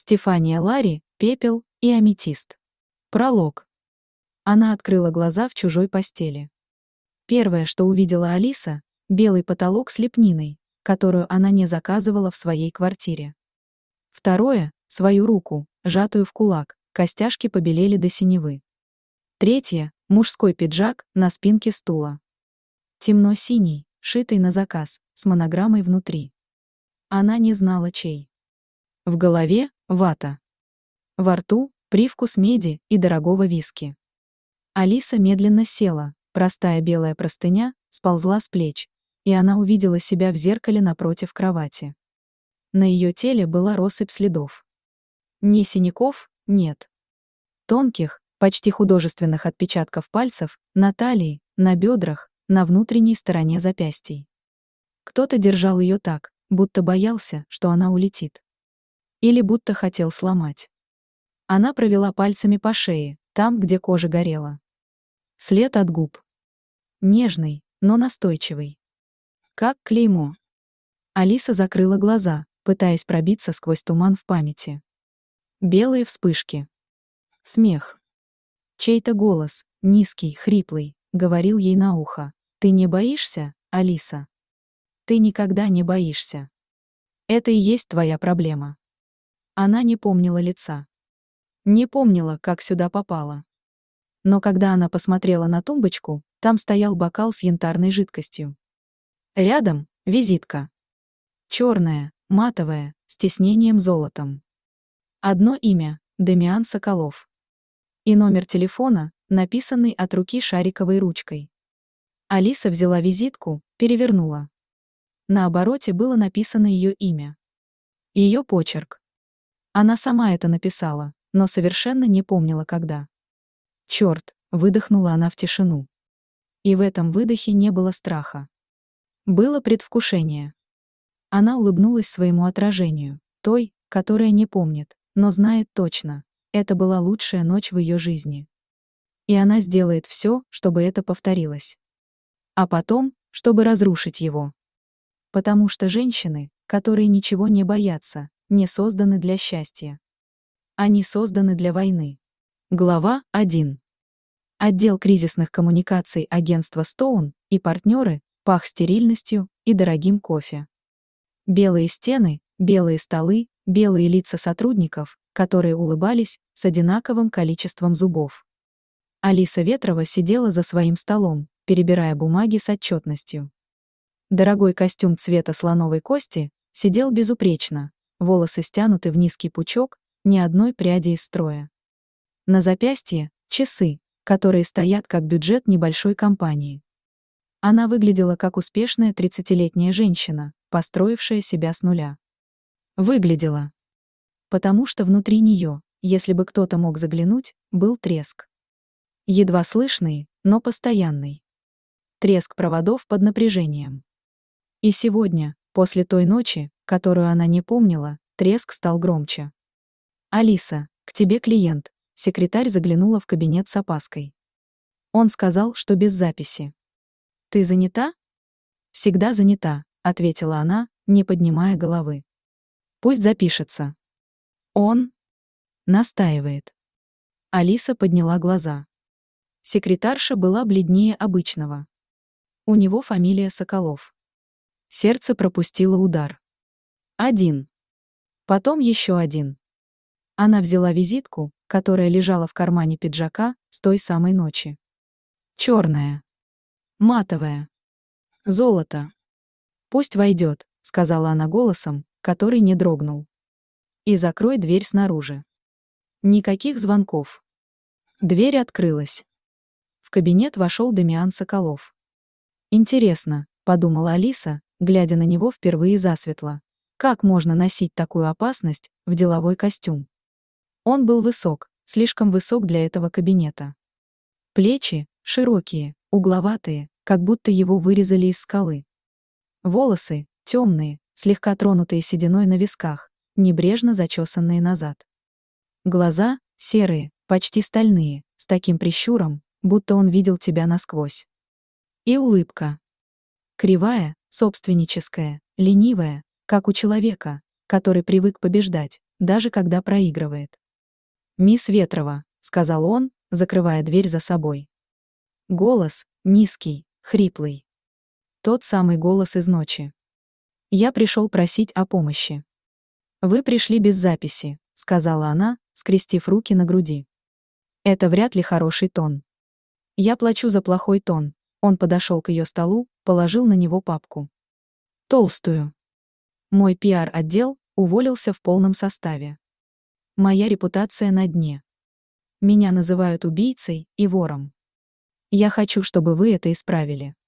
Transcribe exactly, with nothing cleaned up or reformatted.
Стефания Ларри, пепел и аметист. Пролог. Она открыла глаза в чужой постели. Первое, что увидела Алиса, белый потолок с лепниной, которую она не заказывала в своей квартире. Второе, свою руку, сжатую в кулак, костяшки побелели до синевы. Третье, мужской пиджак на спинке стула. Темно-синий, шитый на заказ, с монограммой внутри. Она не знала, чей. В голове — вата. Во рту — привкус меди и дорогого виски. Алиса медленно села, простая белая простыня сползла с плеч, и она увидела себя в зеркале напротив кровати. На ее теле была россыпь следов. Ни синяков, нет. Тонких, почти художественных отпечатков пальцев на талии, на бедрах, на внутренней стороне запястий. Кто-то держал ее так, будто боялся, что она улетит. Или будто хотел сломать. Она провела пальцами по шее, там, где кожа горела. След от губ. Нежный, но настойчивый. Как клеймо. Алиса закрыла глаза, пытаясь пробиться сквозь туман в памяти. Белые вспышки. Смех. Чей-то голос, низкий, хриплый, говорил ей на ухо: «Ты не боишься, Алиса? Ты никогда не боишься. Это и есть твоя проблема». Она не помнила лица. Не помнила, как сюда попала. Но когда она посмотрела на тумбочку, там стоял бокал с янтарной жидкостью. Рядом — визитка. Черная, матовая, с тиснением золотом. Одно имя — Дамиан Соколов. И номер телефона, написанный от руки шариковой ручкой. Алиса взяла визитку, перевернула. На обороте было написано ее имя. Ее почерк. Она сама это написала, но совершенно не помнила, когда. «Черт!» — выдохнула она в тишину. И в этом выдохе не было страха. Было предвкушение. Она улыбнулась своему отражению, той, которая не помнит, но знает точно. Это была лучшая ночь в ее жизни. И она сделает все, чтобы это повторилось. А потом, чтобы разрушить его. Потому что женщины, которые ничего не боятся, не созданы для счастья. Они созданы для войны. Глава один. Отдел кризисных коммуникаций агентства Стоун и партнеры пах стерильностью и дорогим кофе. Белые стены, белые столы, белые лица сотрудников, которые улыбались с одинаковым количеством зубов. Алиса Ветрова сидела за своим столом, перебирая бумаги с отчетностью. Дорогой костюм цвета слоновой кости сидел безупречно, волосы стянуты в низкий пучок, ни одной пряди из строя. На запястье — часы, которые стоят как бюджет небольшой компании. Она выглядела как успешная тридцатилетняя женщина, построившая себя с нуля. Выглядела. Потому что внутри нее, если бы кто-то мог заглянуть, был треск. Едва слышный, но постоянный. Треск проводов под напряжением. И сегодня, после той ночи, которую она не помнила, треск стал громче. «Алиса, к тебе клиент», — секретарь заглянула в кабинет с опаской. Он сказал, что без записи. «Ты занята?» «Всегда занята», — ответила она, не поднимая головы. «Пусть запишется». Он настаивает. Алиса подняла глаза. Секретарша была бледнее обычного. У него фамилия Соколов. Сердце пропустило удар. Один. Потом еще один. Она взяла визитку, которая лежала в кармане пиджака с той самой ночи. Черная. Матовая. Золото. «Пусть войдет», — сказала она голосом, который не дрогнул. «И закрой дверь снаружи». Никаких звонков. Дверь открылась. В кабинет вошел Дамиан Соколов. «Интересно», — подумала Алиса, глядя на него впервые засветло, как можно носить такую опасность в деловой костюм. Он был высок, слишком высок для этого кабинета. Плечи широкие, угловатые, как будто его вырезали из скалы. Волосы темные, слегка тронутые сединой на висках, небрежно зачесанные назад. Глаза серые, почти стальные, с таким прищуром, будто он видел тебя насквозь. И улыбка. Кривая, собственническая, ленивая, как у человека, который привык побеждать, даже когда проигрывает. «Мисс Ветрова», — сказал он, закрывая дверь за собой. Голос, низкий, хриплый. Тот самый голос из ночи. «Я пришел просить о помощи». «Вы пришли без записи», — сказала она, скрестив руки на груди. «Это вряд ли хороший тон». «Я плачу за плохой тон». Он подошел к ее столу, положил на него папку. Толстую. Мой пиар-отдел уволился в полном составе. Моя репутация на дне. Меня называют убийцей и вором. Я хочу, чтобы вы это исправили.